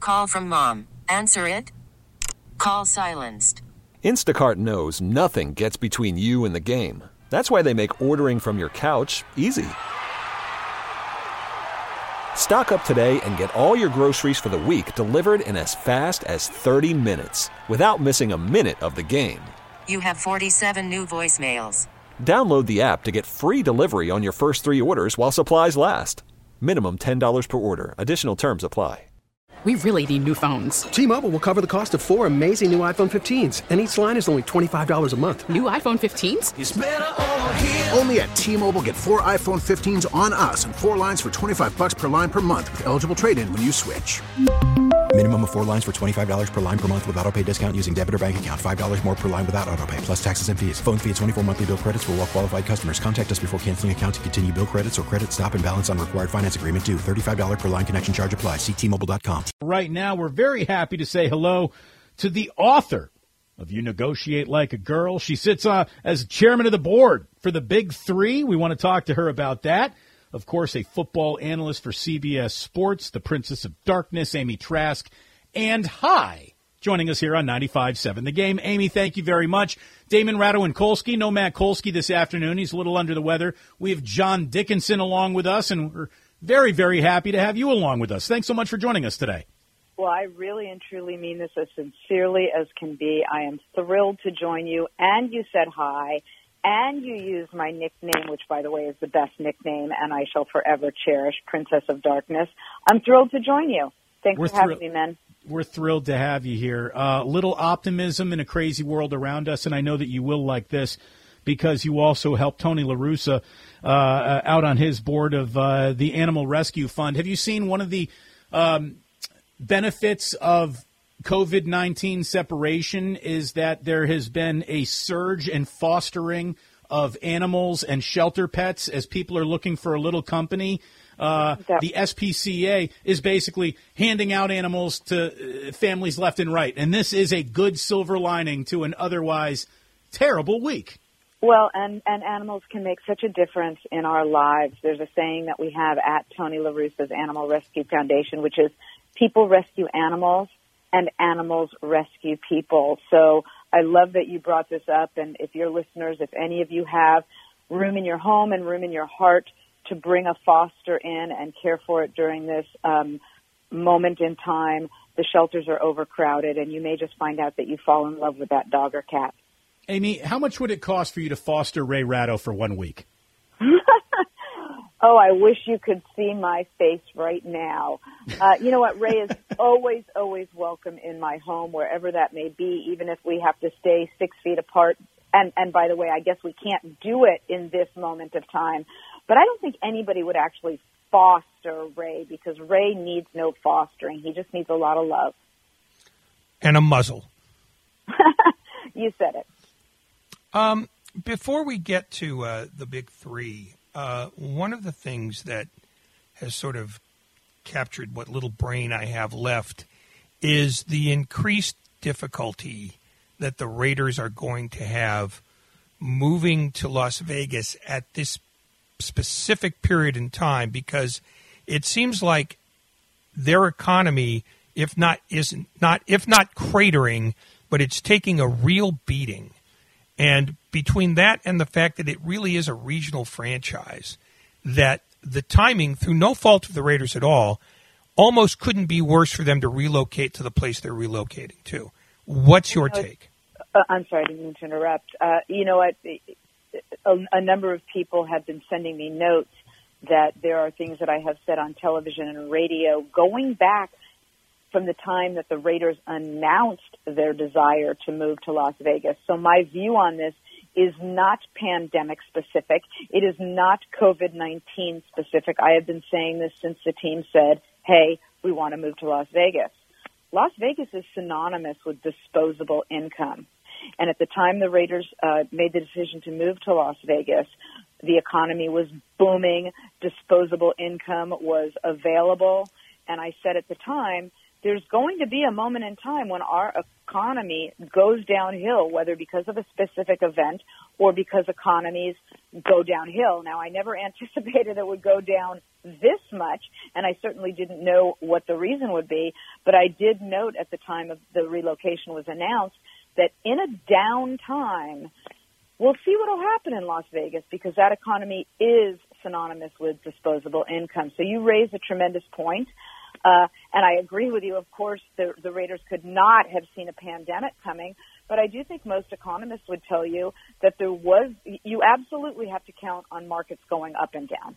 Call from mom. Answer it. Call silenced. Instacart knows nothing gets between you and the game. That's why they make ordering from your couch easy. Stock up today and get all your groceries for the week delivered in as fast as 30 minutes without missing a minute of the game. You have 47 new voicemails. Download the app to get free delivery on your first 3 orders while supplies last. Minimum $10 per order. Additional terms apply. We really need new phones. T-Mobile will cover the cost of 4 amazing new iPhone 15s, and each line is only $25 a month. New iPhone 15s? It's better over here. Only at T-Mobile, get 4 iPhone 15s on us and 4 lines for $25 per line per month with eligible trade-in when you switch. Minimum of 4 lines for $25 per line per month with autopay discount using debit or bank account. $5 more per line without autopay, plus taxes and fees. Phone fee at 24 monthly bill credits for well-qualified customers. Contact us before canceling account to continue bill credits or credit stop and balance on required finance agreement due. $35 per line connection charge applies. See T-Mobile.com. Right now, we're very happy to say hello to the author of You Negotiate Like a Girl. She sits as chairman of the board for the Big Three. We want to talk to her about that. Of course, a football analyst for CBS Sports, the Princess of Darkness, Amy Trask, and Hi, joining us here on 95.7 The Game. Amy, thank you very much. Damon Radowinkowski, no Matt Kolsky this afternoon. He's a little under the weather. We have John Dickinson along with us, and we're very, very happy to have you along with us. Thanks so much for joining us today. Well, I really and truly mean this as sincerely as can be. I am thrilled to join you, and you said hi, and you used my nickname, which, by the way, is the best nickname, and I shall forever cherish, Princess of Darkness. I'm thrilled to join you. Thanks for having me, man. We're thrilled to have you here. Little optimism in a crazy world around us, and I know that you will like this because you also helped Tony La Russa out on his board of the Animal Rescue Fund. Have you seen one of the benefits of COVID-19 separation is that there has been a surge in fostering of animals and shelter pets as people are looking for a little company. The SPCA is basically handing out animals to families left and right. And this is a good silver lining to an otherwise terrible week. Well, and animals can make such a difference in our lives. There's a saying that we have at Tony La Russa's Animal Rescue Foundation, which is people rescue animals and animals rescue people. So I love that you brought this up. And if your listeners, if any of you have room in your home and room in your heart to bring a foster in and care for it during this moment in time, the shelters are overcrowded, and you may just find out that you fall in love with that dog or cat. Amy, how much would it cost for you to foster Ray Ratto for 1 week? Oh, I wish you could see my face right now. You know what? Ray is always, always welcome in my home, wherever that may be, even if we have to stay 6 feet apart. And by the way, I guess we can't do it in this moment of time. But I don't think anybody would actually foster Ray, because Ray needs no fostering. He just needs a lot of love. And a muzzle. You said it. Before we get to the Big Three, one of the things that has sort of captured what little brain I have left is the increased difficulty that the Raiders are going to have moving to Las Vegas at this specific period in time, because it seems like their economy, if not cratering, but it's taking a real beating. And between that and the fact that it really is a regional franchise, that the timing, through no fault of the Raiders at all, almost couldn't be worse for them to relocate to the place they're relocating to. What's your take? I'm sorry, I didn't mean to interrupt. You know what? A number of people have been sending me notes that there are things that I have said on television and radio going back from the time that the Raiders announced their desire to move to Las Vegas. So my view on this is not pandemic specific. It is not COVID-19 specific. I have been saying this since the team said, hey, we want to move to Las Vegas. Las Vegas is synonymous with disposable income. And at the time the Raiders made the decision to move to Las Vegas, the economy was booming, disposable income was available, and I said at the time, there's going to be a moment in time when our economy goes downhill, whether because of a specific event or because economies go downhill. Now, I never anticipated it would go down this much, and I certainly didn't know what the reason would be, but I did note at the time of the relocation was announced that in a down time, we'll see what will happen in Las Vegas, because that economy is synonymous with disposable income. So you raise a tremendous point. And I agree with you. Of course, the Raiders could not have seen a pandemic coming, but I do think most economists would tell you that you absolutely have to count on markets going up and down.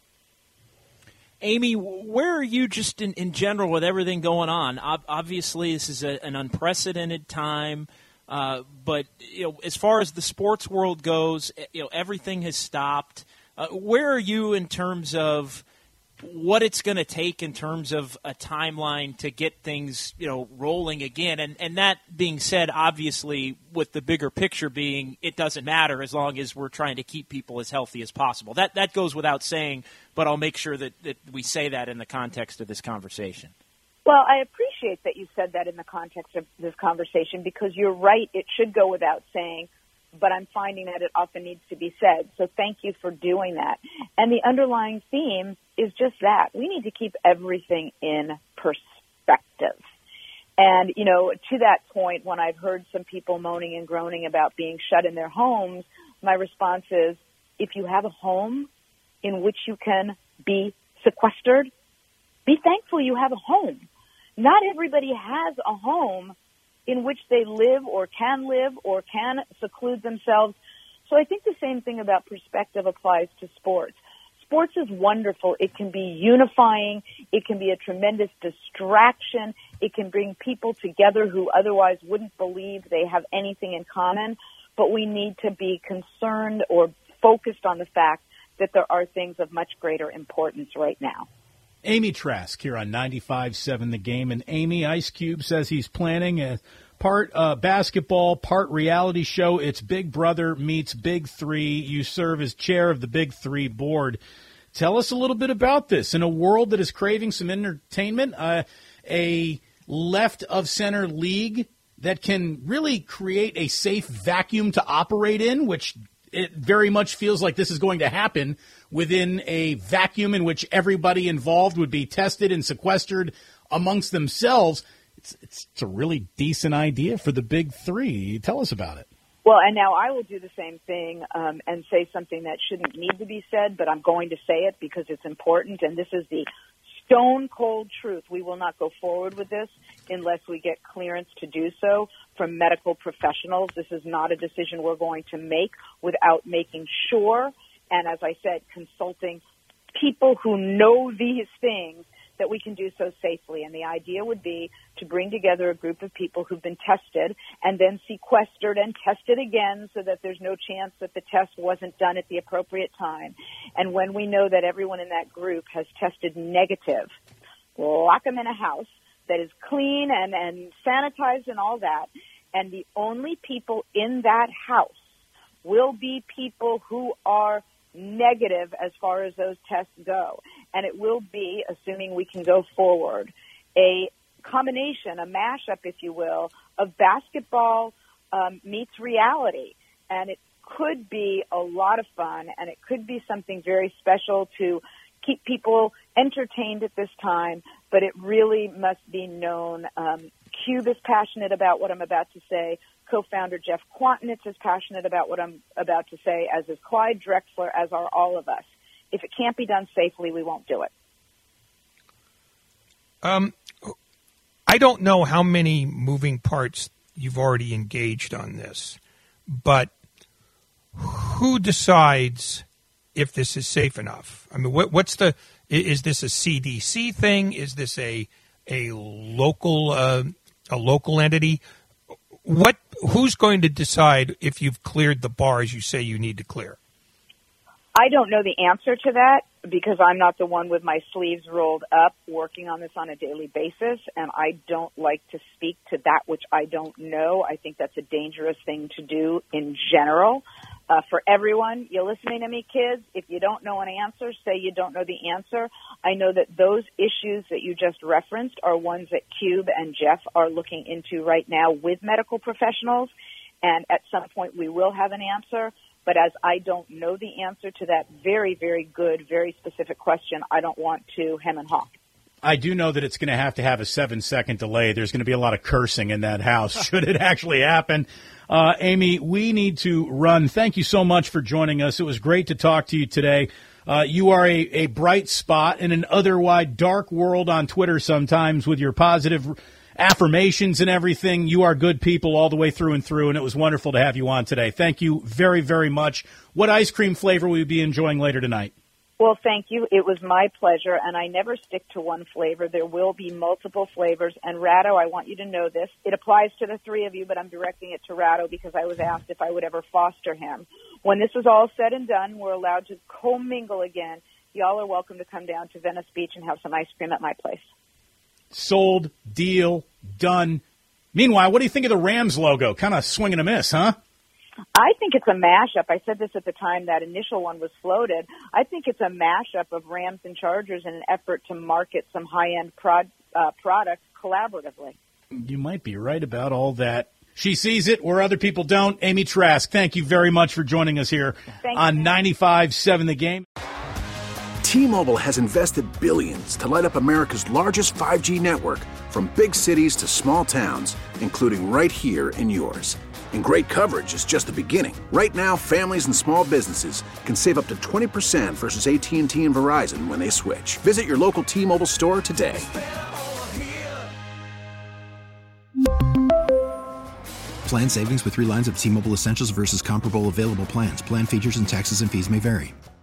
Amy, where are you just in general with everything going on? Obviously, this is an unprecedented time, but as far as the sports world goes, everything has stopped. Where are you in terms of what it's going to take in terms of a timeline to get things, rolling again? And that being said, obviously, with the bigger picture being it doesn't matter as long as we're trying to keep people as healthy as possible. That goes without saying, but I'll make sure that we say that in the context of this conversation. Well, I appreciate that you said that in the context of this conversation, because you're right, it should go without saying, but I'm finding that it often needs to be said. So thank you for doing that. And the underlying theme is just that. We need to keep everything in perspective. And, to that point, when I've heard some people moaning and groaning about being shut in their homes, my response is, if you have a home in which you can be sequestered, be thankful you have a home. Not everybody has a home in which they live or can seclude themselves. So I think the same thing about perspective applies to sports. Sports is wonderful. It can be unifying. It can be a tremendous distraction. It can bring people together who otherwise wouldn't believe they have anything in common. But we need to be concerned or focused on the fact that there are things of much greater importance right now. Amy Trask here on 95.7 The Game. And Amy, Ice Cube says he's planning a part basketball, part reality show. It's Big Brother meets Big Three. You serve as chair of the Big Three board. Tell us a little bit about this. In a world that is craving some entertainment, a left-of-center league that can really create a safe vacuum to operate in, which it very much feels like this is going to happen within a vacuum in which everybody involved would be tested and sequestered amongst themselves. It's a really decent idea for the Big Three. Tell us about it. Well, and now I will do the same thing and say something that shouldn't need to be said, but I'm going to say it because it's important, and this is the stone-cold truth. We will not go forward with this unless we get clearance to do so from medical professionals. This is not a decision we're going to make without making sure, and as I said, consulting people who know these things, that we can do so safely. And the idea would be to bring together a group of people who've been tested and then sequestered and tested again so that there's no chance that the test wasn't done at the appropriate time. And when we know that everyone in that group has tested negative, lock them in a house that is clean and sanitized and all that. And the only people in that house will be people who are negative as far as those tests go. And it will be, assuming we can go forward, a combination, a mashup, if you will, of basketball meets reality. And it could be a lot of fun, and it could be something very special to keep people entertained at this time, but it really must be known. Cube is passionate about what I'm about to say. Co-founder Jeff Quantinitz is passionate about what I'm about to say, as is Clyde Drexler, as are all of us. If it can't be done safely, we won't do it. I don't know how many moving parts you've already engaged on this, but who decides if this is safe enough? I mean, is this a CDC thing? Is this a local entity? Who's going to decide if you've cleared the bars you say you need to clear? I don't know the answer to that because I'm not the one with my sleeves rolled up working on this on a daily basis, and I don't like to speak to that which I don't know. I think that's a dangerous thing to do in general. For everyone, you're listening to me, kids, if you don't know an answer, say you don't know the answer. I know that those issues that you just referenced are ones that Cube and Jeff are looking into right now with medical professionals, and at some point we will have an answer. But as I don't know the answer to that very, very good, very specific question, I don't want to hem and haw. I do know that it's going to have a 7-second delay. There's going to be a lot of cursing in that house should it actually happen. Amy, we need to run. Thank you so much for joining us. It was great to talk to you today. You are a bright spot in an otherwise dark world on Twitter sometimes with your positive affirmations and everything. You are good people all the way through and through, and it was wonderful to have you on today. Thank you very, very much. What ice cream flavor will you be enjoying later tonight? Well, thank you. It was my pleasure, and I never stick to one flavor. There will be multiple flavors. And Ratto, I want you to know this. It applies to the three of you, but I'm directing it to Ratto because I was asked if I would ever foster him. When this is all said and done, we're allowed to commingle again. Y'all are welcome to come down to Venice Beach and have some ice cream at my place. Sold, deal, done. Meanwhile, what do you think of the Rams logo? Kind of swing and a miss, huh? I think it's a mashup. I said this at the time that initial one was floated. I think it's a mashup of Rams and Chargers in an effort to market some high-end products collaboratively. You might be right about all that. She sees it where other people don't. Amy Trask, thank you very much for joining us here on 95.7 The Game. T-Mobile has invested billions to light up America's largest 5G network, from big cities to small towns, including right here in yours. And great coverage is just the beginning. Right now, families and small businesses can save up to 20% versus AT&T and Verizon when they switch. Visit your local T-Mobile store today. Plan savings with 3 lines of T-Mobile Essentials versus comparable available plans. Plan features and taxes and fees may vary.